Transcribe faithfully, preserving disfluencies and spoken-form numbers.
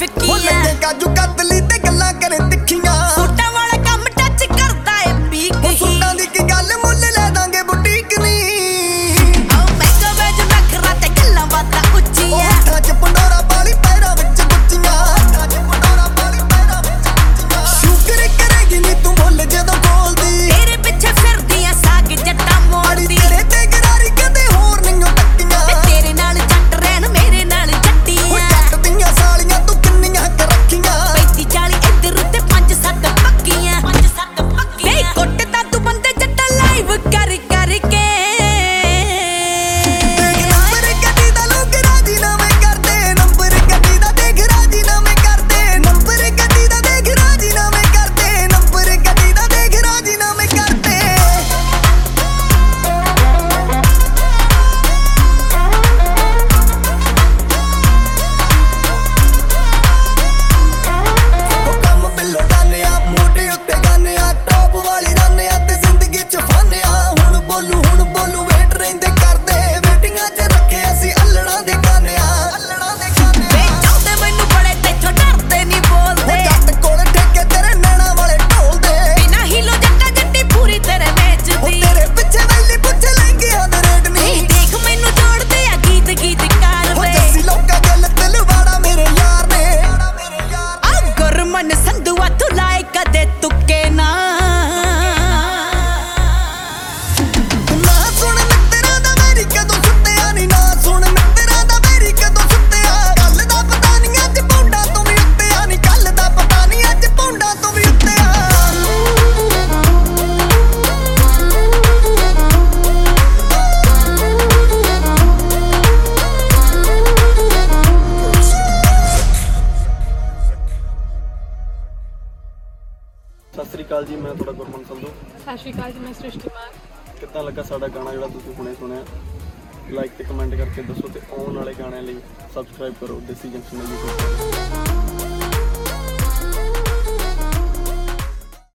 ਫਿੱਕੀਆਂ ਲੱਗੇ ਕਾਜੂ ਕਤਲੀ ਤੇ ਗੱਲਾਂ ਕਰੇ ਤਿੱਖੀਆਂ ਸੂਟਾਂ ਵਾਲਾ ਕੰਮ ਟੱਚ ਕਰਦਾ ਏ ਪੀਕ ਹੀ ਸੂਟਾਂ ਦੀ ਕੀ ਗੱਲ ਮੁੱਲ ਲੈ ਦਾਂਗੇ ਬੁਟੀਕ ਨਹੀਂ ਆਓ ਮਹਿੰਗਾ ਵੇਜ ਨਖਰਾ ਤੇ ਗੱਲਾਂ ਬਾਤਾਂ ਉੱਚੀਆਂ ਹੱਥਾਂ 'ਚ ਪੰਡੋਰਾ ਪਾਲੀ ਪੈਰਾਂ ਵਿੱਚ ਗੁੱਚੀਆਂ ਹੱਥਾਂ 'ਚ ਪੰਡੋਰਾ ਪਾਲੀ ਪੈਰਾਂ ਵਿੱਚ ਗੁੱਚੀਆਂ ਸ਼ੁਕਰ ਕਰੇਗੀ ਨੀ ਤੂੰ ਬੋਲ ਜਦੋਂ ਬੋਲਦੀ ਤੇਰੇ ਪਿੱਛੇ ਫਿਰਦੀ ਆ ਸਾਗ ਜੱਟਾਂ ਮੋੜਦੀ ਤੇਰੇ ਤੇ ਗਰਾਰੀ ਕਦੇ ਹੋਰ ਨਹੀਂਓ ਟੱਕੀਆਂ ਤੇ ਤੇਰੇ ਨਾਲ ਜੱਟ ਰਹਿਣ ਮੇਰੇ ਨਾਲ ਜੱਟੀਆਂ ਜੱਟ ਦੀਆਂ ਸਾਲੀਆਂ ਤੂੰ ਕਿੰਨੀਆਂ ਕਰ ਰੱਖੀਆਂ ਪੈਂਤੀ ਚਾਲੀ ਇੱਧਰ ਤੇ ਪੰਜ ਸੱਤ ਪੱਕੀਆਂ ਪੰਜ ਸੱਤ ਪੱਕੀਆਂ ਨਹੀਂ ਕੁੱਟਦਾ ਤੂੰ ਬੰਦੇ ਜੱਟਾਂ ਲਾਈਵ ਕਰ ਕਰਕੇ ਦੇਖ ਨੰਬਰ ਗੱਡੀ ਦਾ ਲੋਕ ਰਾਜੀ ਨਾ ਮੈਂ ਕਰਦੇ ਨੰਬਰ ਗੱਡੀ ਦਾ ਦੇਖ ਰਾਜੀ ਨਾ ਮੈਂ ਕਰਦੇ ਨੰਬਰ ਗੱਡੀ ਦਾ ਦੇਖ ਰਾਜੀ ਨਾ ਮੈਂ ਕਰਦੇ ਨੰਬਰ ਗੱਡੀ ਦਾ ਦੇਖ ਰਾਜੀ ਨਾ ਮੈਂ ਕਰਦੇ ਉਹ ਕੰਮ ਬਿੱਲੋ ਡਾਨੇ ਆ ਮੋਢੇ ਉੱਤੇ ਗਾਨੇ ਆ ਟੌਪ ਵਾਲੀ ਰਾਨੇ ਆ ਤੇ ਜ਼ਿੰਦਗੀ ਚ ਫਾਨੇ ਆ ਹੁਣ ਬੋਲੂ ਹੁਣ ਬੋਲੂ ਵੇਟ ਰਹਿੰਦੇ ਕਰਦੇ ਵੇਟਿੰਗਾਂ ਚ ਰੱਖੇ ਅਸੀਂ ਅਲੜਾਂ ਦੇ ਗਾਨੇ ਆ ਅਲੜਾਂ ਦੇ ਗਾਨੇ ਵੇ ਚਾਹੁੰਦੇ ਮੈਨੂੰ ਬੜੇ ਤੇਥੋਂ ਡਰਦੇ ਨਹੀਂ ਬੋਲਦੇ ਜੱਟ ਕੋਲ ਠੇਕੇ ਤੇਰੇ ਨੈਣਾ ਵਾਲੇ ਢੋਲਦੇ ਬਿਨਾ ਹੀਲੋ ਜੱਟਾ ਜੱਟੀ ਪੂਰੀ ਤੇਰੇ ਵੇਚਦੀ ਤੇਰੇ ਪਿੱਛੇ ਵੈਲੀ ਪੁੱਛ ਲੈਂਗਿਆਂ ਦੇ ਰੇਟ ਨਹੀਂ ਦੇਖ ਮੈਨੂੰ ਜੋੜਦੇ ਆ ਗੀਤ ਗੀਤਕਾਰ ਵੇ ਜੱਸੀ ਲੋਕਾਂ ਗੱਲ ਦਿਲਵਾੜਾ ਮੇਰੇ ਯਾਰ ਨੇ ਆ ਗੁਰਮਨ ਸੰਧੂਆ ਤੂੰ ਲਾਇ ਕਦੇ ਤੁੱਕੇ ਨਾ ਨਾ ਸੁਣ ਮਿੱਤਰਾਂ ਦਾ ਮੇਰੀ ਕਦੋਂ ਸੁੱਤਿਆ ਨੀ ਨਾ ਸੁਣ ਮਿੱਤਰਾਂ ਦਾ ਮੇਰੀ ਕਦੋਂ ਸੁੱਤਿਆ ਗੱਲ ਦਾ ਪਤਾ ਨੀ ਅੱਜ ਪੌਂਡਾ ਤੋਂ ਵੀ ਉੱਤੇ ਆ ਨੀ ਗੱਲ ਦਾ ਪਤਾ ਨੀ ਅੱਜ ਪੌਂਡਾ ਤੋਂ ਵੀ ਉੱਤੇ ਆ ਸਤਿ ਸ੍ਰੀ ਅਕਾਲ ਜੀ, ਮੈਂ ਤੁਹਾਡਾ ਗੁਰਮਨ ਸੰਧੂ। ਸਤਿ ਸ਼੍ਰੀ ਅਕਾਲ ਜੀ, ਮੈਂ ਸ੍ਰਿਸ਼ਟੀ ਮਾਨ। ਕਿੱਦਾਂ ਲੱਗਾ ਸਾਡਾ ਗਾਣਾ ਜਿਹੜਾ ਤੁਸੀਂ ਹੁਣੇ ਸੁਣਿਆ? ਲਾਈਕ ਤੇ ਕਮੈਂਟ ਕਰਕੇ ਦੱਸੋ ਤੇ ਆਉਣ ਵਾਲੇ ਗਾਣਿਆਂ ਲਈ ਸਬਸਕ੍ਰਾਈਬ ਕਰੋ ਦੇਸੀ ਜੰਕਸ਼ਨ YouTube।